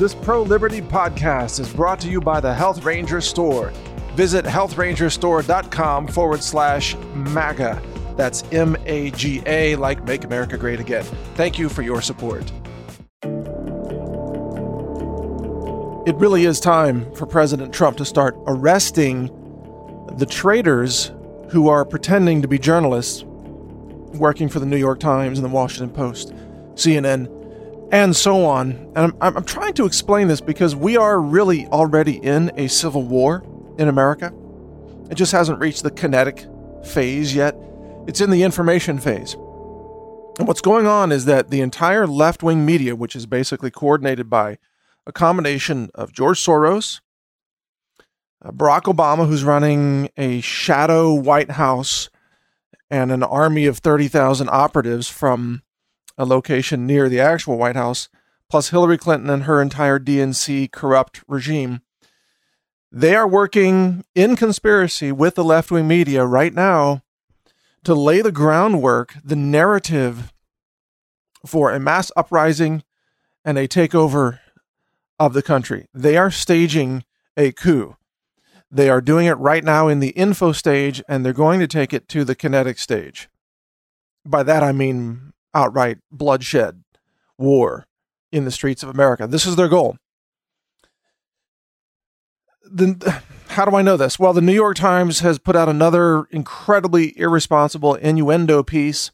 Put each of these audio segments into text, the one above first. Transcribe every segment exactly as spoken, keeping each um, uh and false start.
This pro-liberty podcast is brought to you by the Health Ranger Store. Visit health ranger store dot com forward slash MAGA. That's M A G A, like Make America Great Again. Thank you for your support. It really is time for President Trump to start arresting the traitors who are pretending to be journalists working for the New York Times and the Washington Post, C N N, and so on. And I'm, I'm trying to explain this because we are really already in a civil war in America. It just hasn't reached the kinetic phase yet. It's in the information phase. And what's going on is that the entire left-wing media, which is basically coordinated by a combination of George Soros, uh, Barack Obama, who's running a shadow White House, and an army of thirty thousand operatives from a location near the actual White House, plus Hillary Clinton and her entire D N C corrupt regime. They are working in conspiracy with the left-wing media right now to lay the groundwork, the narrative for a mass uprising and a takeover of the country. They are staging a coup. They are doing it right now in the info stage, and they're going to take it to the kinetic stage. By that, I mean outright bloodshed, war in the streets of America. This is their goal. The, how do I know this? Well, the New York Times has put out another incredibly irresponsible innuendo piece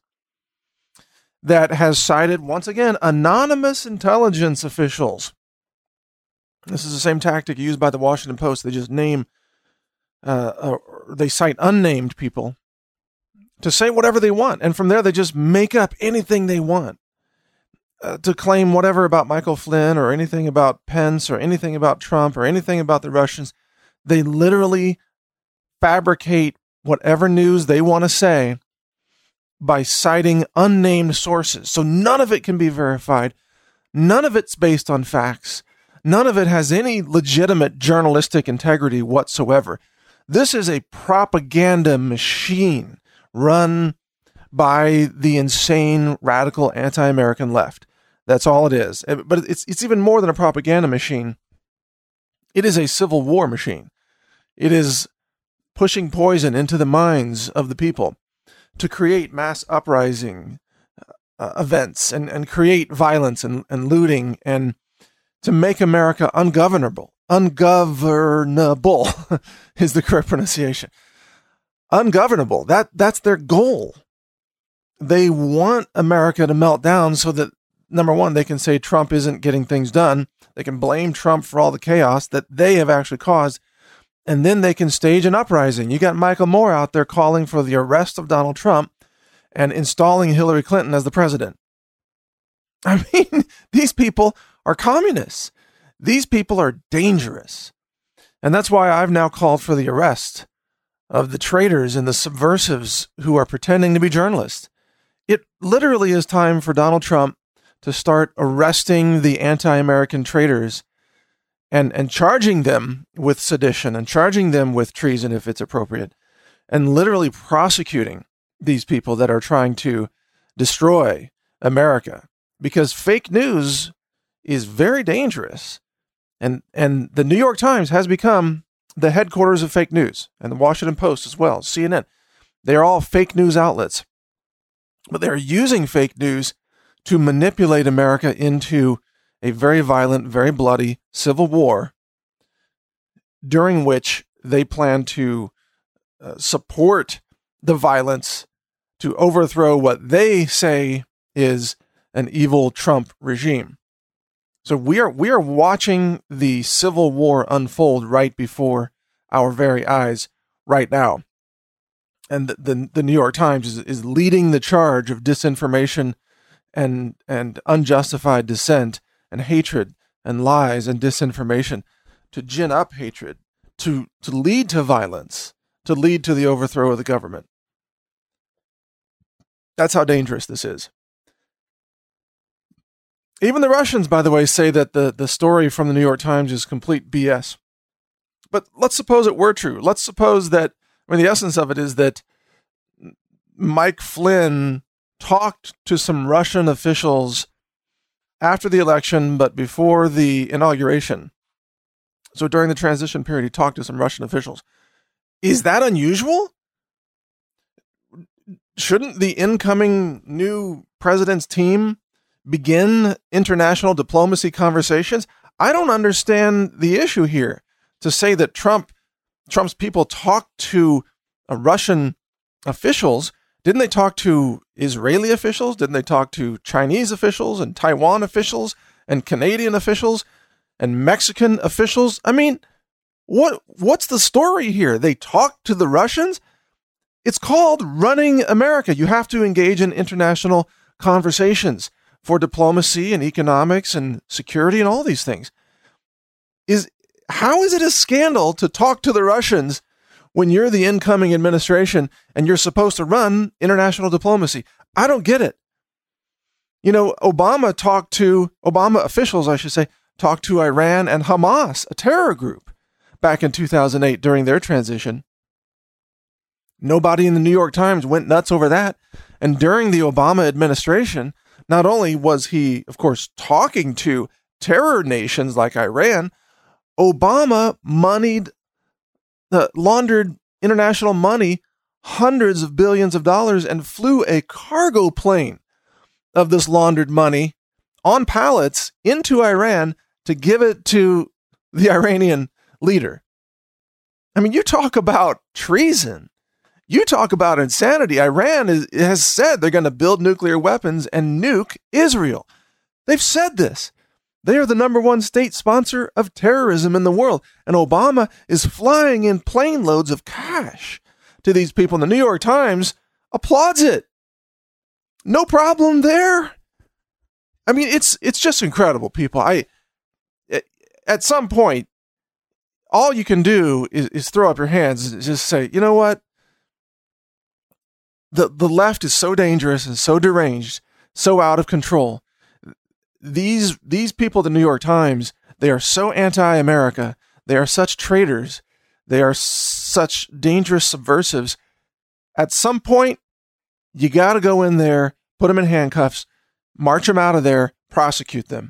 that has cited, once again, anonymous intelligence officials. This is the same tactic used by the Washington Post. They just name, uh, or they cite unnamed people to say whatever they want. And from there, they just make up anything they want uh, to claim whatever about Michael Flynn or anything about Pence or anything about Trump or anything about the Russians. They literally fabricate whatever news they want to say by citing unnamed sources. So none of it can be verified. None of it's based on facts. None of it has any legitimate journalistic integrity whatsoever. This is a propaganda machine run by the insane, radical, anti-American left. That's all it is. But it's it's even more than a propaganda machine. It is a civil war machine. It is pushing poison into the minds of the people to create mass uprising uh, events and, and create violence and, and looting and to make America ungovernable. Ungovernable is the correct pronunciation. Ungovernable. That that's their goal. They want America to melt down so that, number one, they can say Trump isn't getting things done. They can blame Trump for all the chaos that they have actually caused. And then they can stage an uprising. You got Michael Moore out there calling for the arrest of Donald Trump and installing Hillary Clinton as the president. I mean, these people are communists. These people are dangerous. And that's why I've now called for the arrest of the traitors and the subversives who are pretending to be journalists. It literally is time for Donald Trump to start arresting the anti-American traitors and, and charging them with sedition and charging them with treason if it's appropriate, and literally prosecuting these people that are trying to destroy America, because fake news is very dangerous. And, and the New York Times has become the headquarters of fake news, and the Washington Post as well, C N N. They are all fake news outlets, but they're using fake news to manipulate America into a very violent, very bloody civil war, during which they plan to uh, support the violence to overthrow what they say is an evil Trump regime. So we are we are watching the civil war unfold right before our very eyes right now. And the, the, the New York Times is, is leading the charge of disinformation and and unjustified dissent and hatred and lies and disinformation to gin up hatred, to, to lead to violence, to lead to the overthrow of the government. That's how dangerous this is. Even the Russians, by the way, say that the, the story from the New York Times is complete B S. But let's suppose it were true. Let's suppose that, I mean, the essence of it is that Mike Flynn talked to some Russian officials after the election, but before the inauguration. So during the transition period, he talked to some Russian officials. Is that unusual? Shouldn't the incoming new president's team begin international diplomacy conversations? I don't understand the issue here. To say that Trump, Trump's people talked to uh, Russian officials, didn't they talk to Israeli officials? Didn't they talk to Chinese officials and Taiwan officials and Canadian officials and Mexican officials? I mean, what what's the story here? They talked to the Russians? It's called running America. You have to engage in international conversations for diplomacy and economics and security and all these things. Is how is it a scandal to talk to the Russians when you're the incoming administration and you're supposed to run international diplomacy? I don't get it. You know, Obama talked to, Obama officials, I should say, talked to Iran and Hamas, a terror group, back in two thousand eight during their transition. Nobody in the New York Times went nuts over that. And during the Obama administration, not only was he, of course, talking to terror nations like Iran, Obama moneyed, uh, laundered international money, hundreds of billions of dollars, and flew a cargo plane of this laundered money on pallets into Iran to give it to the Iranian leader. I mean, you talk about treason. You talk about insanity. Iran is, has said they're going to build nuclear weapons and nuke Israel. They've said this. They are the number one state sponsor of terrorism in the world. And Obama is flying in plane loads of cash to these people. And the New York Times applauds it. No problem there. I mean, it's it's just incredible, people. I at some point, all you can do is, is throw up your hands and just say, you know what? The the left is so dangerous and so deranged, so out of control. These these people at the New York Times, they are so anti-America. They are such traitors. They are such dangerous subversives. At some point, you got to go in there, put them in handcuffs, march them out of there, prosecute them.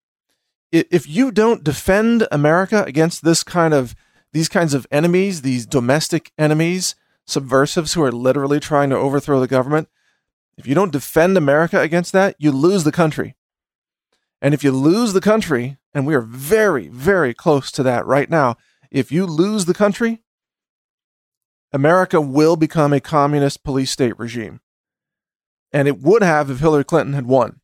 If you don't defend America against this kind of these kinds of enemies, these domestic enemies, subversives who are literally trying to overthrow the government, if you don't defend America against that, you lose the country. And if you lose the country, and we are very, very close to that right now, if you lose the country, America will become a communist police state regime. And it would have if Hillary Clinton had won.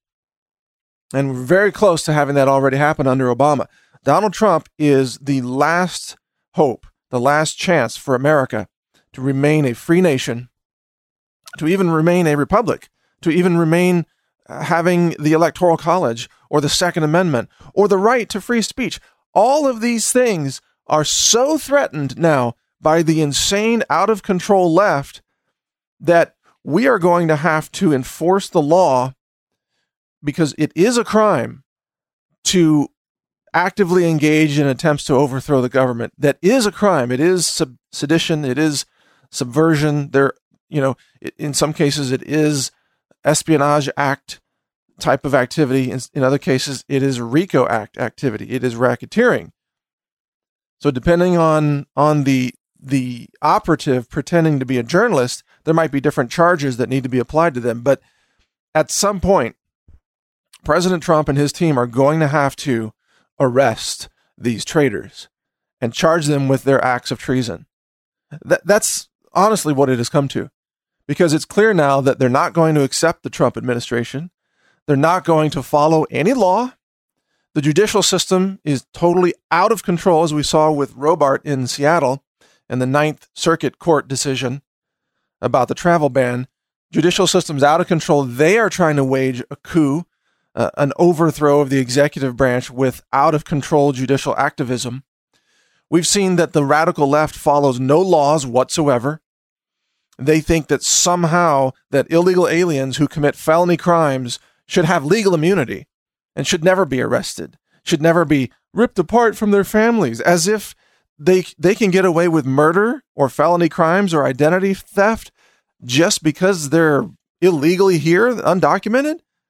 And we're very close to having that already happen under Obama. Donald Trump is the last hope, the last chance for America to remain a free nation, to even remain a republic, to even remain having the Electoral College or the Second Amendment or the right to free speech. All of these things are so threatened now by the insane, out of control left that we are going to have to enforce the law, because it is a crime to actively engage in attempts to overthrow the government. That is a crime. It is sub- sedition. It is subversion. There, you know, it, in some cases it is Espionage Act type of activity. In, in other cases, it is RICO Act activity. It is racketeering. So depending on on the the operative pretending to be a journalist, there might be different charges that need to be applied to them. But at some point, President Trump and his team are going to have to arrest these traitors and charge them with their acts of treason. That, that's honestly what it has come to, because it's clear now that they're not going to accept the Trump administration. They're not going to follow any law. The judicial system is totally out of control, as we saw with Robart in Seattle and the Ninth Circuit Court decision about the travel ban. Judicial system's out of control. They are trying to wage a coup, uh, an overthrow of the executive branch with out-of-control judicial activism. We've seen that the radical left follows no laws whatsoever. They think that somehow that illegal aliens who commit felony crimes should have legal immunity and should never be arrested, should never be ripped apart from their families, as if they they can get away with murder or felony crimes or identity theft just because they're illegally here, undocumented.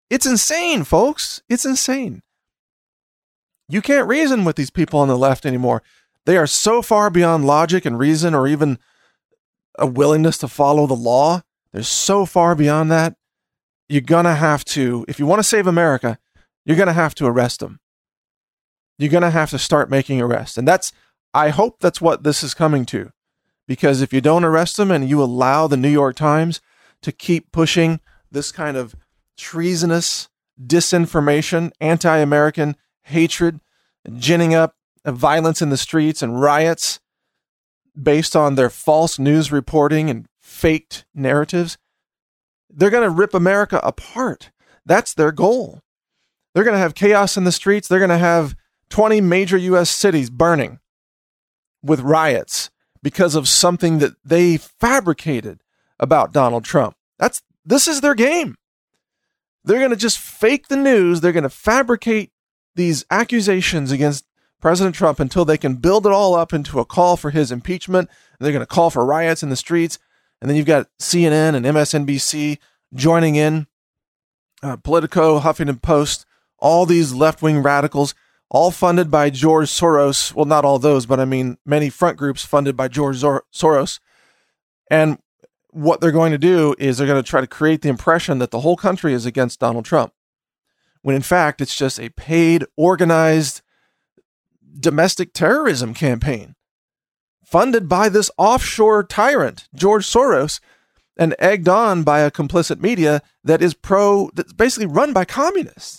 It's insane, folks. It's insane. You can't reason with these people on the left anymore. They are so far beyond logic and reason or even a willingness to follow the law. They're so far beyond that. You're going to have to, if you want to save America, you're going to have to arrest them. You're going to have to start making arrests. And that's, I hope that's what this is coming to. Because if you don't arrest them and you allow the New York Times to keep pushing this kind of treasonous disinformation, anti-American hatred, ginning up violence in the streets and riots based on their false news reporting and faked narratives, they're going to rip America apart. That's their goal. They're going to have chaos in the streets. They're going to have twenty major U S cities burning with riots because of something that they fabricated about Donald Trump. That's this is their game. They're going to just fake the news. They're going to fabricate these accusations against President Trump until they can build it all up into a call for his impeachment. And they're going to call for riots in the streets. And then you've got C N N and M S N B C joining in, uh, Politico, Huffington Post, all these left-wing radicals, all funded by George Soros. Well, not all those, but I mean many front groups funded by George Zor- Soros. And what they're going to do is they're going to try to create the impression that the whole country is against Donald Trump, when in fact it's just a paid, organized domestic terrorism campaign funded by this offshore tyrant, George Soros, and egged on by a complicit media that is pro, that's basically run by communists.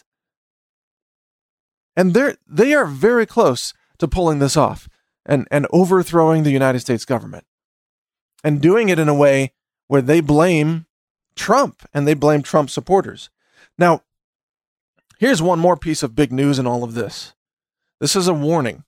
And they're, they are very close to pulling this off and, and overthrowing the United States government and doing it in a way where they blame Trump and they blame Trump supporters. Now, here's one more piece of big news in all of this. This is a warning.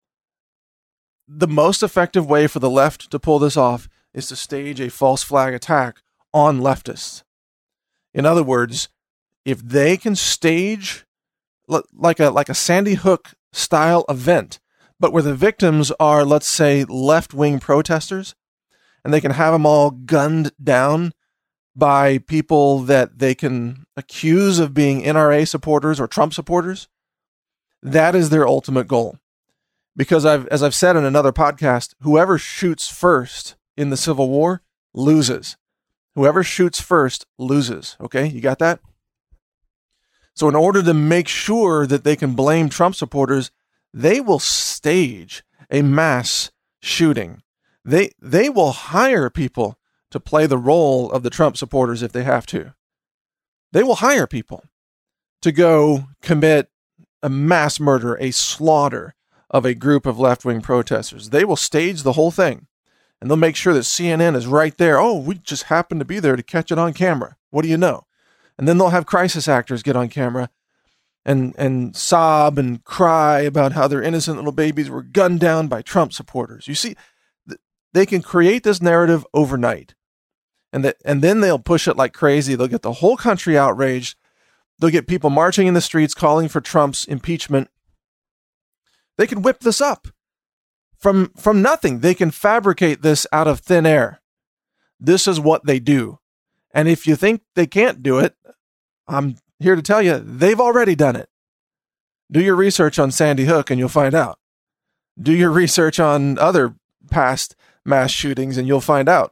The most effective way for the left to pull this off is to stage a false flag attack on leftists. In other words, if they can stage like a like a Sandy Hook style event, but where the victims are, let's say, left-wing protesters, and they can have them all gunned down by people that they can accuse of being N R A supporters or Trump supporters, that is their ultimate goal. Because I've, as I've said in another podcast, whoever shoots first in the Civil War loses. Whoever shoots first loses. Okay, you got that? So in order to make sure that they can blame Trump supporters, they will stage a mass shooting. They they will hire people to play the role of the Trump supporters if they have to. They will hire people to go commit a mass murder, a slaughter of a group of left-wing protesters. They will stage the whole thing, and they'll make sure that C N N is right there. Oh, we just happened to be there to catch it on camera. What do you know? And then they'll have crisis actors get on camera and, and sob and cry about how their innocent little babies were gunned down by Trump supporters. You see, they can create this narrative overnight, and that, and then they'll push it like crazy. They'll get the whole country outraged. They'll get people marching in the streets calling for Trump's impeachment. They can whip this up from, from nothing. They can fabricate this out of thin air. This is what they do. And if you think they can't do it, I'm here to tell you, they've already done it. Do your research on Sandy Hook and you'll find out. Do your research on other past mass shootings and you'll find out.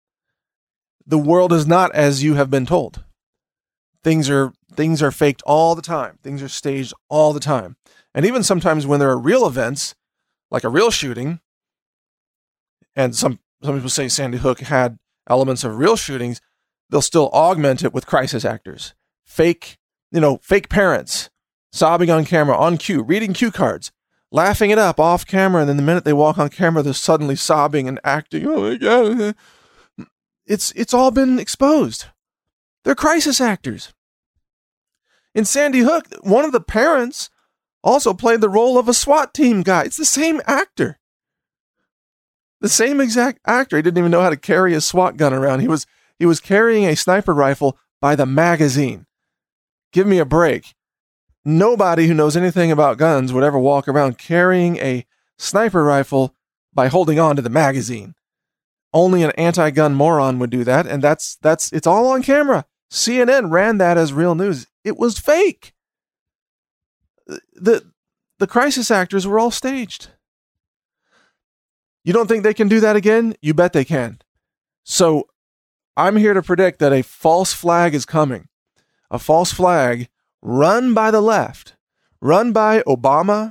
The world is not as you have been told. Things are things are faked all the time. Things are staged all the time. And even sometimes when there are real events, like a real shooting, and some, some people say Sandy Hook had elements of real shootings, they'll still augment it with crisis actors. Fake, you know, fake parents, sobbing on camera, on cue, reading cue cards, laughing it up off camera, and then the minute they walk on camera, they're suddenly sobbing and acting, oh my God. It's, it's all been exposed. They're crisis actors. In Sandy Hook, one of the parents also played the role of a SWAT team guy. It's the same actor. The same exact actor. He didn't even know how to carry a SWAT gun around. He was he was carrying a sniper rifle by the magazine. Give me a break. Nobody who knows anything about guns would ever walk around carrying a sniper rifle by holding on to the magazine. Only an anti-gun moron would do that, and that's that's it's all on camera. C N N ran that as real news. It was fake. The, the crisis actors were all staged. You don't think they can do that again? You bet they can. So I'm here to predict that a false flag is coming. A false flag run by the left, run by Obama,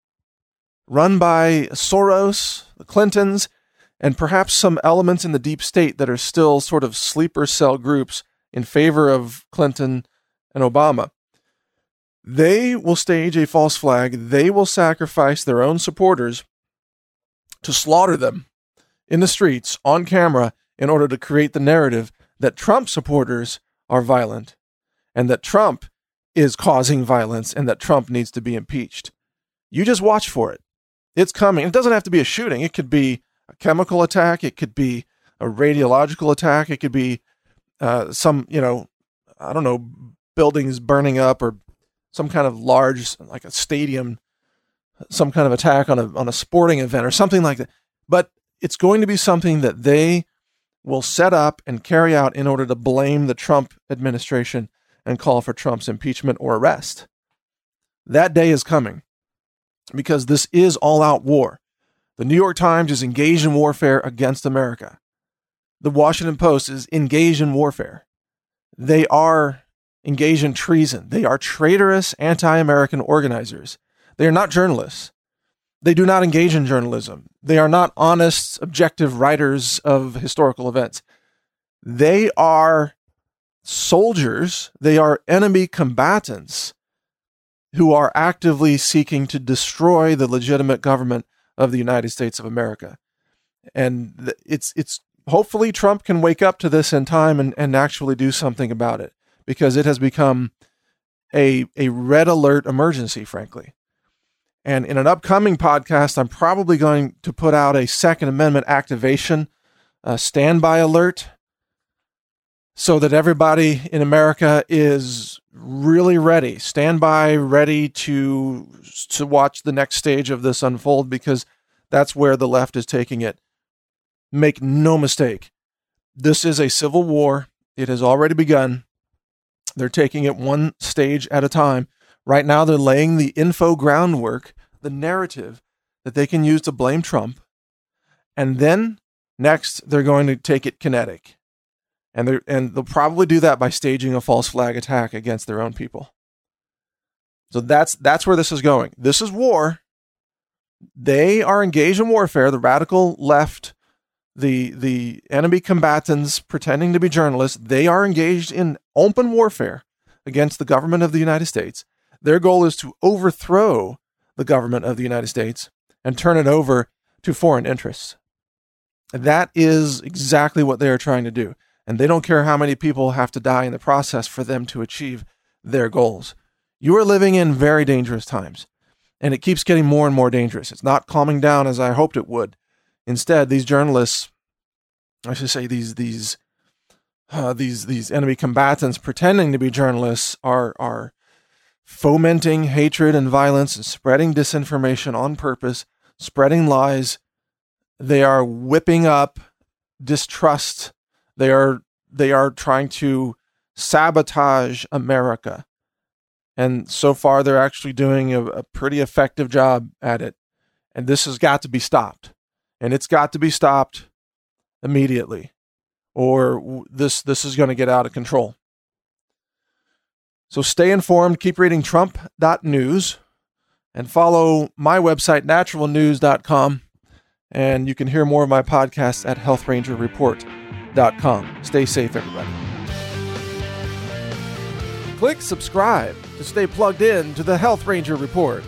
run by Soros, the Clintons, and perhaps some elements in the deep state that are still sort of sleeper cell groups in favor of Clinton and Obama. They will stage a false flag. They will sacrifice their own supporters to slaughter them in the streets on camera in order to create the narrative that Trump supporters are violent and that Trump is causing violence and that Trump needs to be impeached. You just watch for it. It's coming. It doesn't have to be a shooting. It could be a chemical attack. It could be a radiological attack. It could be uh, some, you know, I don't know, buildings burning up or some kind of large, like a stadium, some kind of attack on a on a sporting event or something like that. But it's going to be something that they will set up and carry out in order to blame the Trump administration and call for Trump's impeachment or arrest. That day is coming because this is all-out war. The New York Times is engaged in warfare against America. The Washington Post is engaged in warfare. They are engaged in treason. They are traitorous anti-American organizers. They are not journalists. They do not engage in journalism. They are not honest, objective writers of historical events. They are soldiers. They are enemy combatants who are actively seeking to destroy the legitimate government of the United States of America. And it's it's hopefully Trump can wake up to this in time and, and actually do something about it, because it has become a a red alert emergency, frankly. And in an upcoming podcast, I'm probably going to put out a Second Amendment activation, a standby alert, so that everybody in America is really ready, stand by, ready to to watch the next stage of this unfold, because that's where the left is taking it. Make no mistake, this is a civil war. It has already begun. They're taking it one stage at a time. Right now, they're laying the info groundwork, the narrative that they can use to blame Trump. And then next, they're going to take it kinetic. And, they're, and they'll probably do that by staging a false flag attack against their own people. So that's that's where this is going. This is war. They are engaged in warfare. The radical left, the the enemy combatants pretending to be journalists, they are engaged in open warfare against the government of the United States. Their goal is to overthrow the government of the United States and turn it over to foreign interests. That is exactly what they are trying to do. And they don't care how many people have to die in the process for them to achieve their goals. You are living in very dangerous times, and it keeps getting more and more dangerous. It's not calming down as I hoped it would. Instead, these journalists, I should say these these uh, these these enemy combatants pretending to be journalists are are fomenting hatred and violence and spreading disinformation on purpose, spreading lies. They are whipping up distrust. They are they are trying to sabotage America. And so far, they're actually doing a, a pretty effective job at it. And this has got to be stopped. And it's got to be stopped immediately, or this this is going to get out of control. So stay informed. Keep reading Trump dot news and follow my website, natural news dot com. And you can hear more of my podcasts at health ranger report dot com. Stay safe, everybody. Click subscribe to stay plugged in to the Health Ranger Report.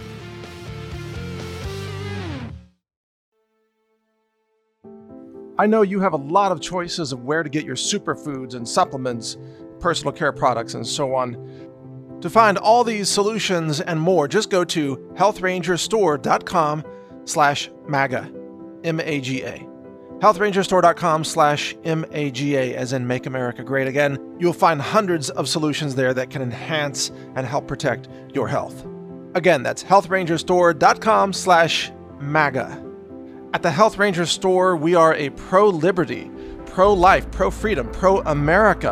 I know you have a lot of choices of where to get your superfoods and supplements, personal care products, and so on. To find all these solutions and more, just go to health ranger store dot com slash MAGA, M A G A. health ranger store dot com slash M A G A, as in Make America Great Again. You'll find hundreds of solutions there that can enhance and help protect your health. Again, that's health ranger store dot com slash MAGA. At the Health Ranger Store, we are a pro-liberty, pro-life, pro-freedom, pro-America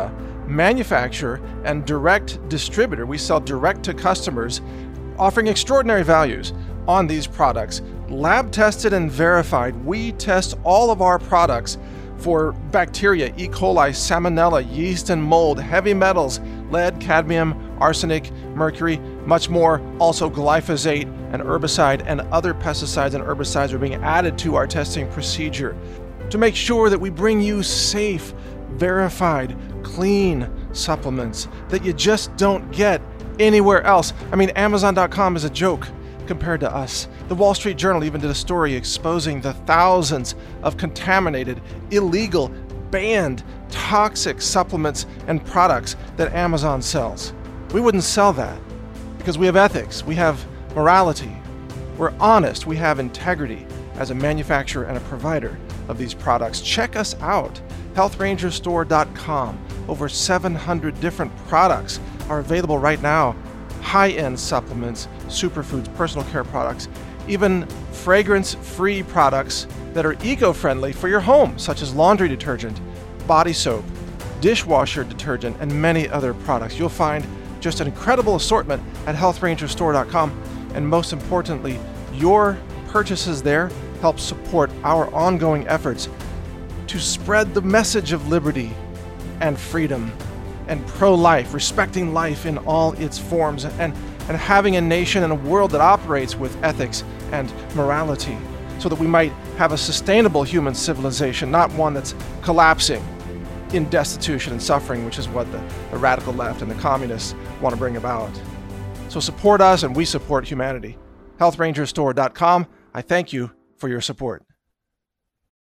manufacturer and direct distributor. We sell direct to customers, offering extraordinary values on these products. Lab tested and verified. We test all of our products for bacteria, E. coli, salmonella, yeast and mold, heavy metals, lead, cadmium, arsenic, mercury, much more. Also glyphosate, and herbicide and other pesticides and herbicides are being added to our testing procedure to make sure that we bring you safe, verified, clean supplements that you just don't get anywhere else. I mean, Amazon dot com is a joke compared to us. The Wall Street Journal even did a story exposing the thousands of contaminated, illegal, banned, toxic supplements and products that Amazon sells. We wouldn't sell that because we have ethics, we have morality, we're honest, we have integrity as a manufacturer and a provider of these products. Check us out, health ranger store dot com. Over seven hundred different products are available right now. High-end supplements, superfoods, personal care products, even fragrance-free products that are eco-friendly for your home, such as laundry detergent, body soap, dishwasher detergent, and many other products. You'll find just an incredible assortment at health ranger store dot com. And most importantly, your purchases there help support our ongoing efforts to spread the message of liberty and freedom and pro-life, respecting life in all its forms, and, and having a nation and a world that operates with ethics and morality, so that we might have a sustainable human civilization, not one that's collapsing in destitution and suffering, which is what the, the radical left and the communists want to bring about. So support us and we support humanity. health ranger store dot com. I thank you for your support.